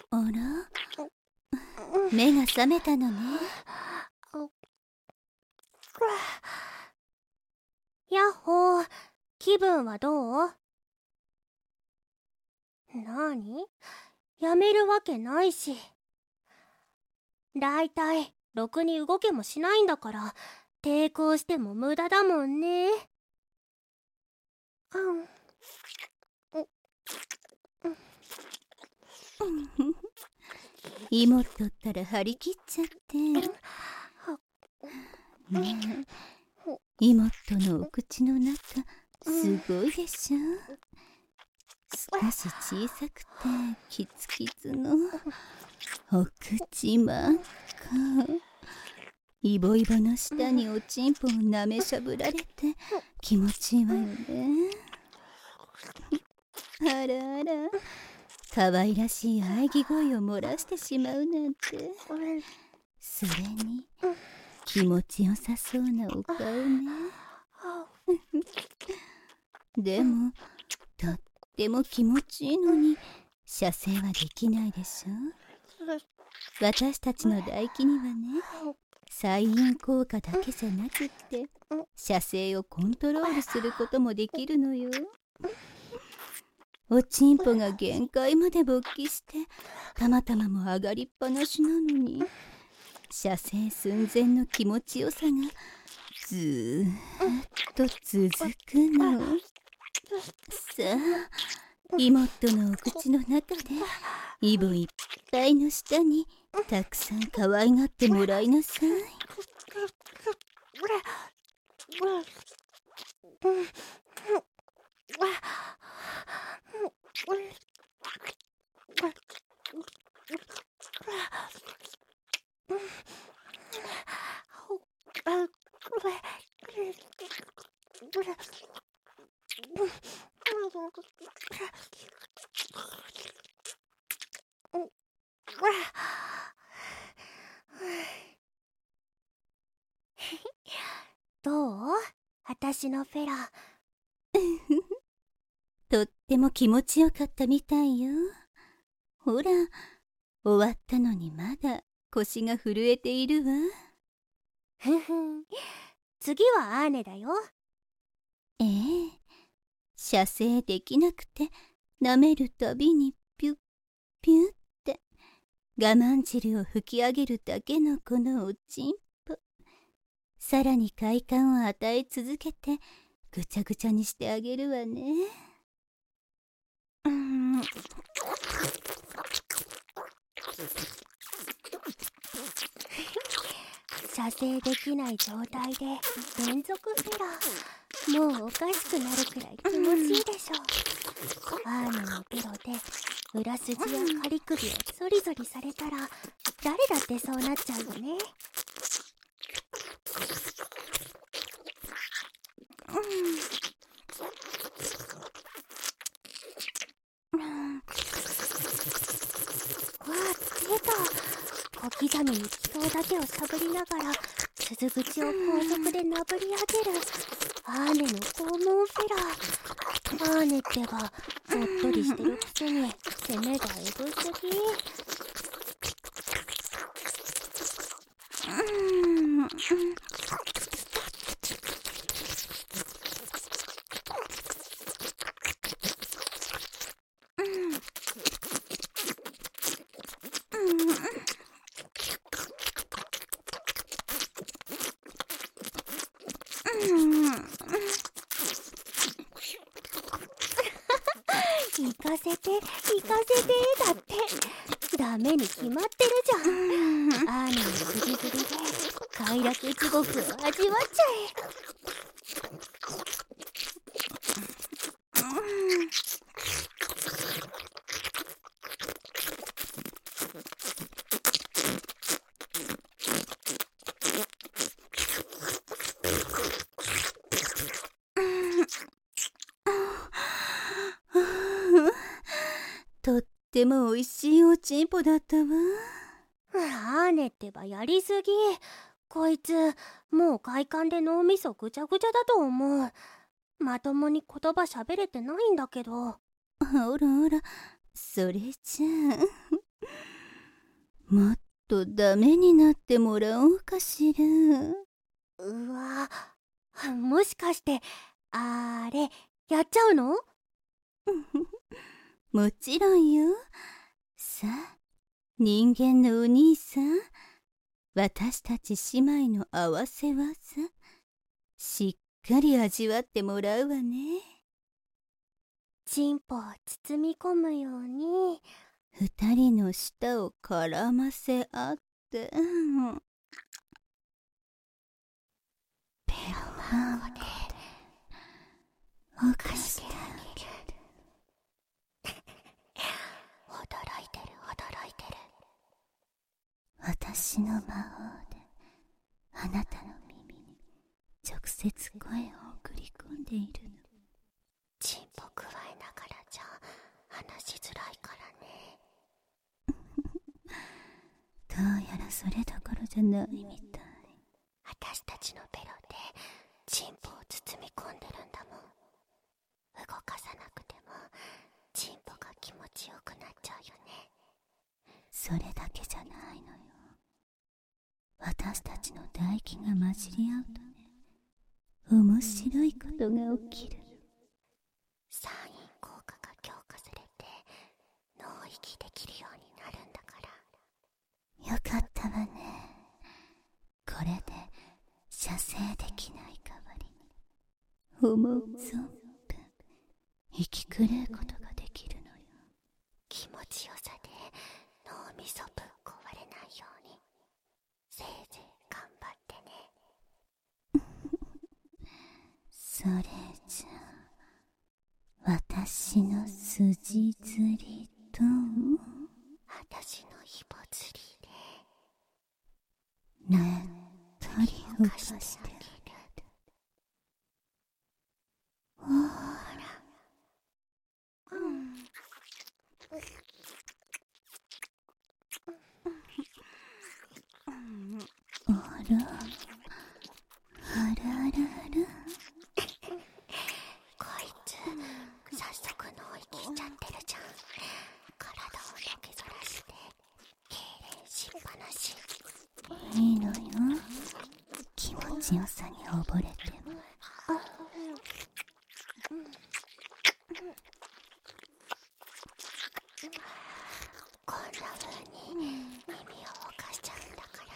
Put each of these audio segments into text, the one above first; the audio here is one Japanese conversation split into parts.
あら、目が覚めたのね。 やっほー、気分はどう？なに？やめるわけないし。だいたいろくに動けもしないんだから、抵抗しても無駄だもんね。 妹ったら張り切っちゃって。ねえ、妹のお口の中すごいでしょ。少し小さくてキツキツのお口真っ赤。イボイボの下におちんぽを舐めしゃぶられて気持ちいいわよね。あらあら、可愛らしい喘ぎ声を漏らしてしまうなんて。それに気持ちよさそうなお顔ね。でもとっても気持ちいいのに射精はできないでしょ。私たちの唾液にはね、催陰効果だけじゃなくって射精をコントロールすることもできるのよ。おちんぽが限界まで勃起してたまたまも上がりっぱなしなのに、射精寸前の気持ちよさがずーっと続くの。さあ、妹のお口の中でイボいっぱいの下にたくさん可愛がってもらいなさい。 どう？私のフェラ。 とっても気持ちよかったみたいよ。ほら、終わったのにまだ腰が震えているわ。 次はアーネだよ。 ええ、射精できなくて舐めるたびにピュッピュッって我慢汁を吹き上げるだけのこのおちんぽ。さらに快感を与え続けてぐちゃぐちゃにしてあげるわね。 射精できない状態で連続フェラ。もうおかしくなるくらい気持ちいいでしょ。アーネのベロで裏筋や仮首をゾリゾリされたら誰だってそうなっちゃうよね。出た。小刻みに気筒だけをしゃぶりながら鈴口を高速でなぶり上げるアーネの肛門フェラ。アーネってばおっとりしてるくせに攻めがエグすぎ。行かせて行かせてだってダメに決まってるじゃん。アーネのグリグリで快楽地獄を味わっちゃえ。 とっても美味しいおちんぽだったわ。 アーネってばやりすぎ。こいつもう快感で脳みそぐちゃぐちゃだと思う。まともに言葉喋れてないんだけど。 ほらほら、それじゃあもっとダメになってもらおうかしら。 うわ、もしかしてあれやっちゃうの？ もちろんよ。さあ、人間のお兄さん、私たち姉妹の合わせ技、しっかり味わってもらうわね。 チンポを包み込むように二人の舌を絡ませ合って、 ペロマンゴで犯してあげる。驚いてる驚いてる。 私の魔法であなたの耳に直接声を送り込んでいるの。 チンポくわえながらじゃ話しづらいからね。 どうやらそれどころじゃないみたい。 私たちのペロでチンポを包み込んでるんだもん。動かさなくてもチンポが気持ちよくなっちゃうよね。 それだけじゃないのよ。私たちの唾液が混じり合うとね、面白いことが起きる。 産院効果が強化されて脳息できるようになるんだから。 よかったわね。これで射精できない代わりに思う存分息狂うことができるのよ。 気持ちよさで脳みそぶっ壊れないようにせいぜい頑張ってね。 それじゃあ私の筋釣りと私のイボ釣りねっとり動かしてあげる。ほら、あら、あらあらあら。 こいつ早速脳息しちゃってるじゃん。体をのけぞらして痙攣しっぱなし。 いいのよ、気持ちよさに溺れても。 こんな風に耳を動かしちゃうんだから。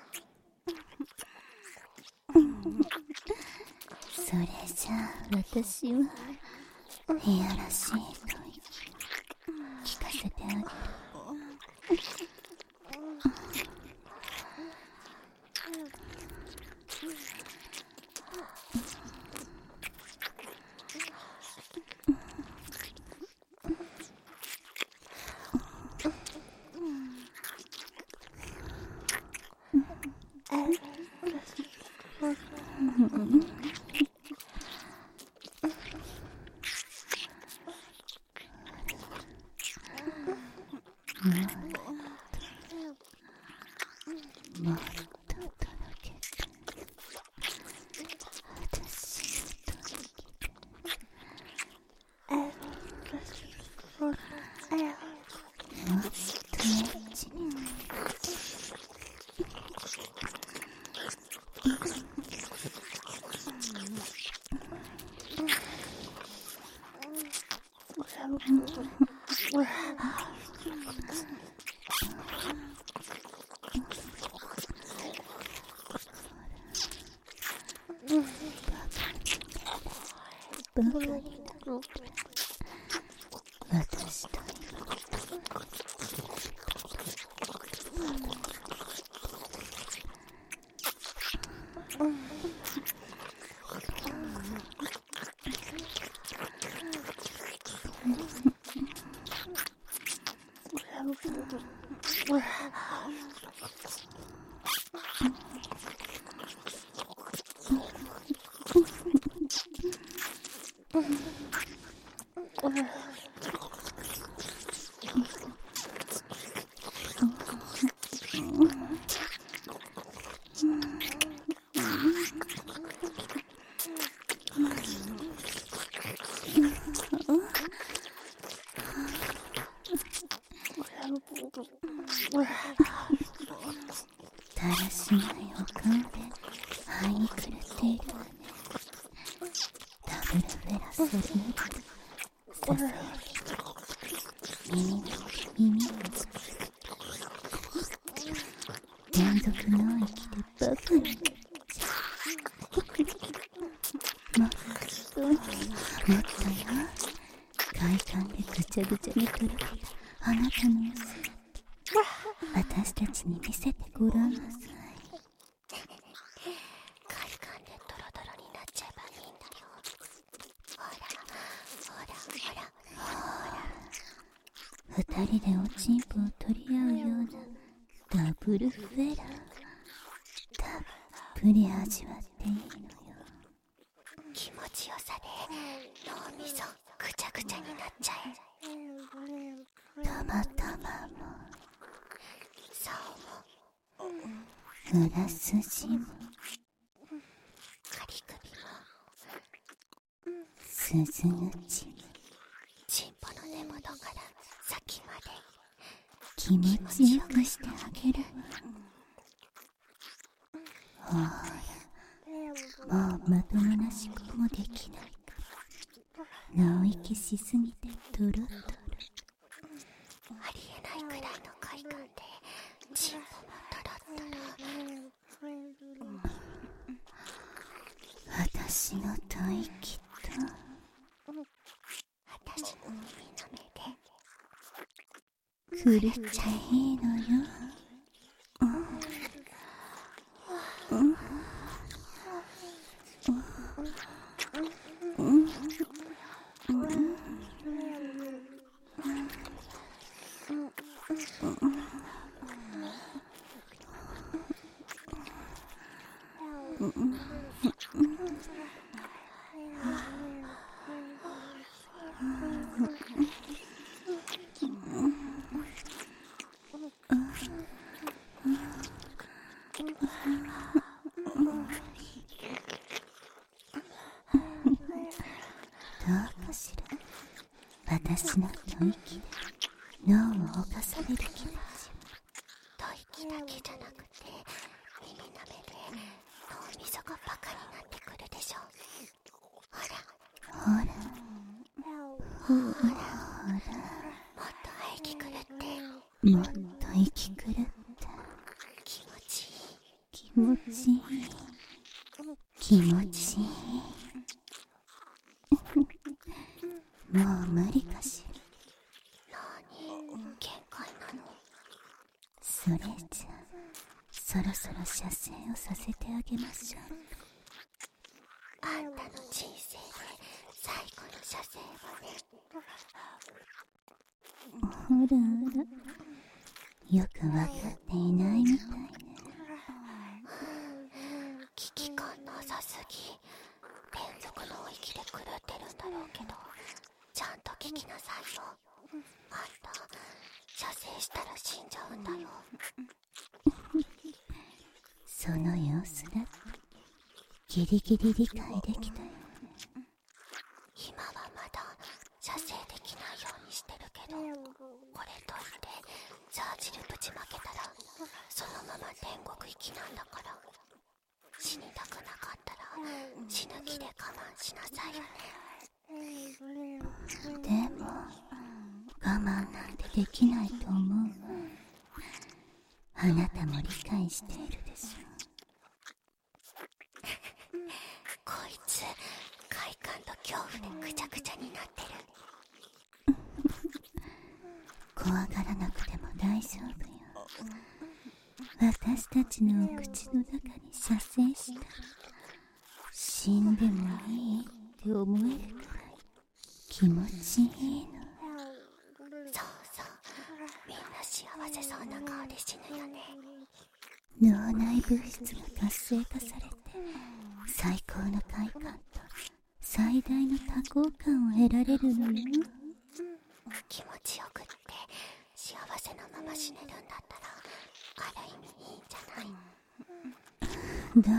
それじゃあ私はいやらしいと聞かせてあげる。もっととろけて私をとろけて、もっとエッチになる。バカになる。私と耳連続の息でバカになっちゃう。もっとよ、快感でぐちゃぐちゃにとろけたあなたのお姿、私たちに見せてごらんなさい。 快感でドロドロになっちゃえばいいんだよ。ほら二人でおちんぽを取り合うようなダブルフェラー、たっぷり味わっていいのよ。 気持ちよさで脳みそぐちゃぐちゃになっちゃえ。 たまたまも竿も裏筋も仮首も鈴口もチンポの根元から先まで気持ちよくしてあげるわ。ほら、もうまともな思考もできないから脳息しすぎてトロトロ。 ありえないくらいの快感でチンポもトロットロ。 私の吐息と私の耳の狂目でっちゃいいのよ。どうかしら、私の吐息で脳を侵される気持ち。 吐息だけじゃなくて耳の目で脳みそがバカになってくるでしょ。ほらほらもっと息狂ってもっと息狂った気持ちいい気持ちいい気持ちいいもう無理かしら。 脳に限界なの。 それじゃそろそろ射精をさせてあげましょう。 あんたの人生で最後の射精をね。 ほらよくわかっていないみたいね。 危機感なさすぎ。連続の息で狂ってるんだろうけどちゃんと聞きなさいよ。あんた射精したら死んじゃうんだよ。 その様子だってギリギリ理解できたよ。 今はまだ射精できないようにしてるけど、これといってジャージルぶちまけたらそのまま天国行きなんだから。死にたくなかったら死ぬ気で我慢しなさいよね。 でも我慢なんてできないと思う。あなたも理解しているでしょこいつ快感と恐怖でぐちゃぐちゃになってる。 怖がらなくても大丈夫よ。私たちのお口の中に射精したら死んでもいいって思えるくらい気持ちいいの。 そうそうみんな幸せそうな顔で死ぬよね。 脳内物質が活性化されて最高の快感と最大の多幸感を得られるのよ。 気持ちよくって幸せのまま死ねるんだったらある意味いいんじゃない。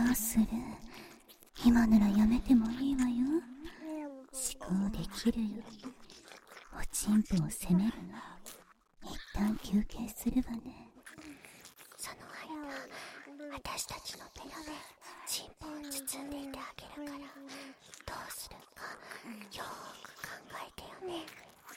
どうする？今ならやめてもいいわよ。思考できるよ。おちんぽを責めるの。一旦休憩するわね。 その間私たちのペロでチンポを包んでいてあげるからどうするかよーく考えてよね。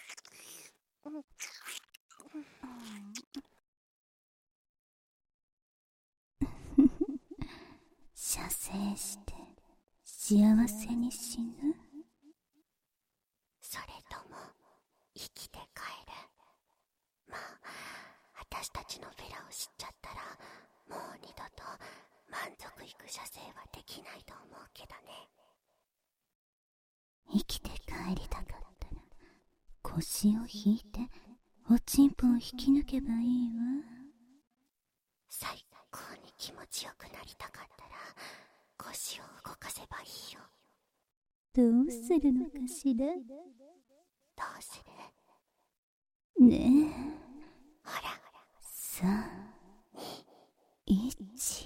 射精して幸せに死ぬ？ それとも生きて帰る？まあ私たちのフェラを知っちゃったらもう二度と満足いく射精はできないと思うけどね。 生きて帰りたかったら腰を引いておちんぽを引き抜けばいいわ。 最高に気持ちよくなりたかったら腰を動かせばいいよ。 どうするのかしら？ どうする？ねえ、 ほら 3、2、1。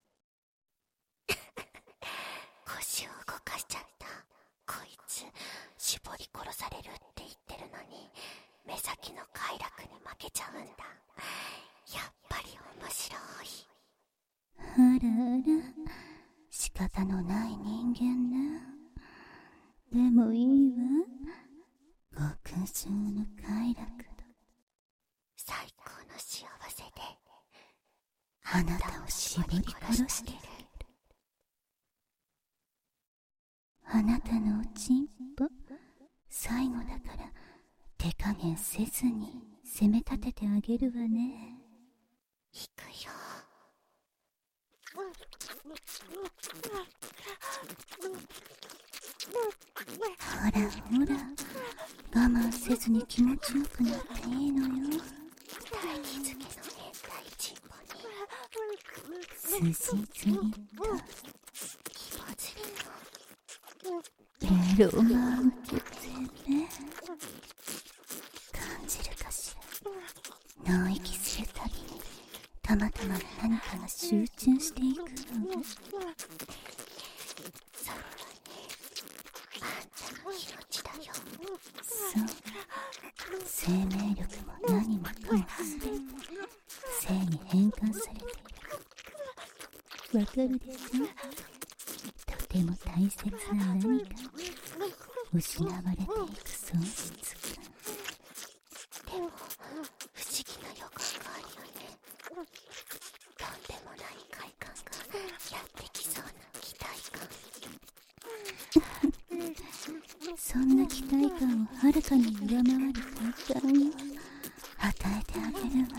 腰を動かしちゃった。こいつ絞り殺されるって言ってるのに目先の快楽に負けちゃうんだ。やっぱり面白い。 あらあら、仕方のない人間ね。でもいいわ、極上の快楽だ。 最高の幸せであなたを絞り殺してやる。あなたのおちんぽ最後だから手加減せずに攻め立ててあげるわね。 行くよ。 ほらほら、我慢せずに気持ちよくなっていいのよ。 大気づけの変態チンポ筋に釣りとひも釣りのエロマウケてね。感じるかしら？脳息するたびにたまたま何かが集中していくの。 そうだね。あんたの命だよ。 そう、生命力も何もかもすべて性に変換されている。わかるでしょ？とても大切な何か失われていく喪失感。 でも不思議な予感があるよね。とんでもない快感がやってきそうな期待感。 そんな期待感をはるかに上回る快感を与えてあげるわ。 だ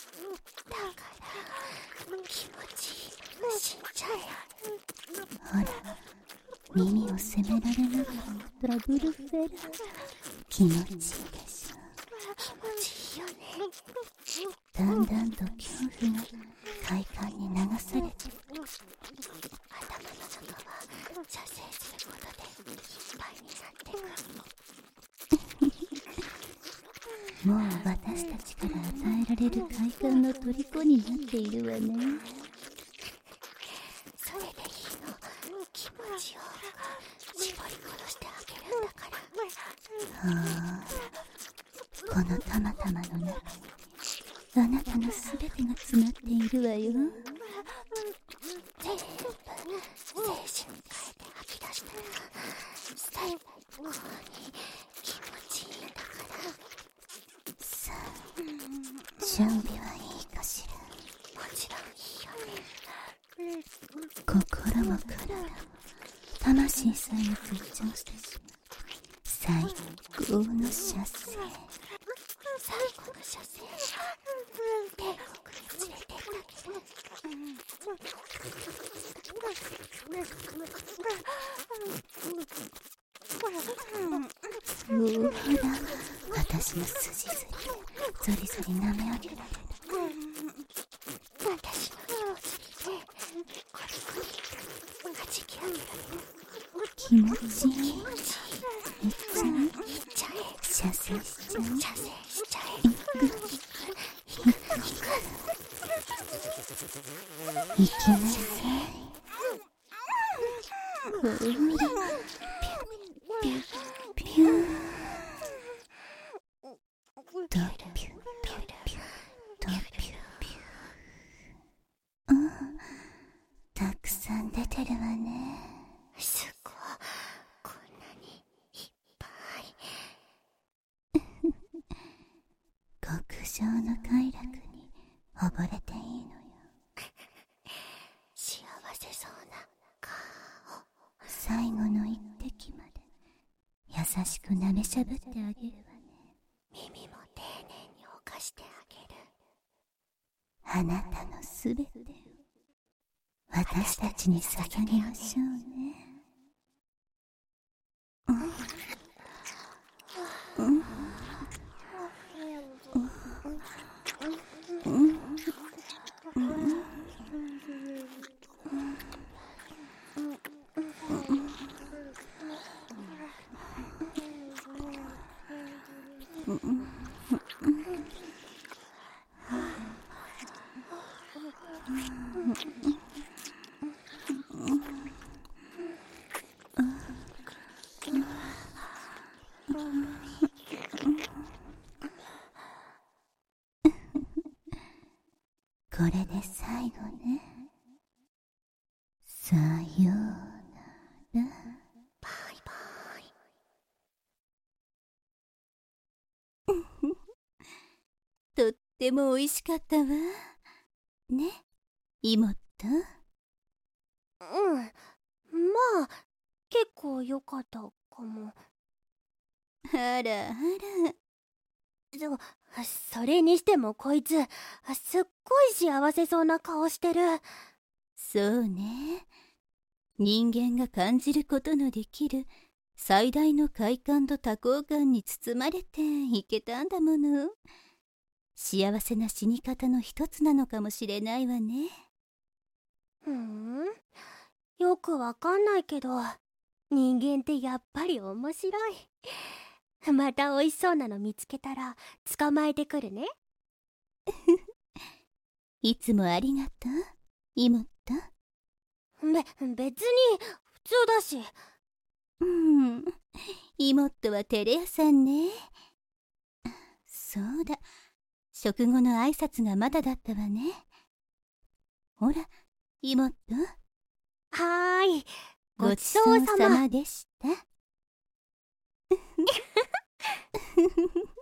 から気持ちいいまま死んじゃえ。 ほら、耳を責められながらダブルフェラ、気持ちいいでしょ？ 気持ちいいよね。 だんだんと恐怖が快感に流されて、 頭の中は射精することでいっぱいになってく。 もう私たちから与えられる快感の虜になっているわね。 それでいいの。気持ちよく絞り殺してあげるんだから。 ほら、このたまたまの中にあなたのすべてが詰まっているわよ。 全部精神変えて吐き出したら最高に気持ちいいんだから。 さあ、準備はいいかしら？ もちろんいいよね。 心も体も魂さえも復調してしまう最高の射精。 最後の射精、天国に連れてってあげる。 ほら、私の筋ずりゾリゾリ舐め上げられる。 私の気持ちでコリコリ弾き上げられる。 気持ちいい。 気持ちいい。 いっちゃえ。射精しちゃう。 射精しちゃえ。 行きなさい。ほら、ピュッピュー。ドピュッピュッピュッドピュッピュッ。たくさん出てるわね。 すごい。こんなにいっぱい。 上の快楽に溺れていいのよ。 幸せそうな顔。 最後の一滴まで優しく舐めしゃぶってあげるわね。 耳も丁寧に犯してあげる。 あなたのすべてを私たちに捧げましょうね。これで最後ね。さようなら。 バイバイ。 とっても美味しかったわ。ね、妹。 うん、まあ結構良かったかも。 あらあら。 それにしてもこいつすっごい幸せそうな顔してる。 そうね。人間が感じることのできる最大の快感と多幸感に包まれていけたんだもの。幸せな死に方の一つなのかもしれないわね。 よくわかんないけど、人間ってやっぱり面白い。また美味しそうなの見つけたら捕まえてくるね。 いつもありがとう、妹。 別に普通だし。 妹は照れ屋さんね。そうだ、食後の挨拶がまだだったわね。ほら、妹。 はーい、 ごちそうさまでした。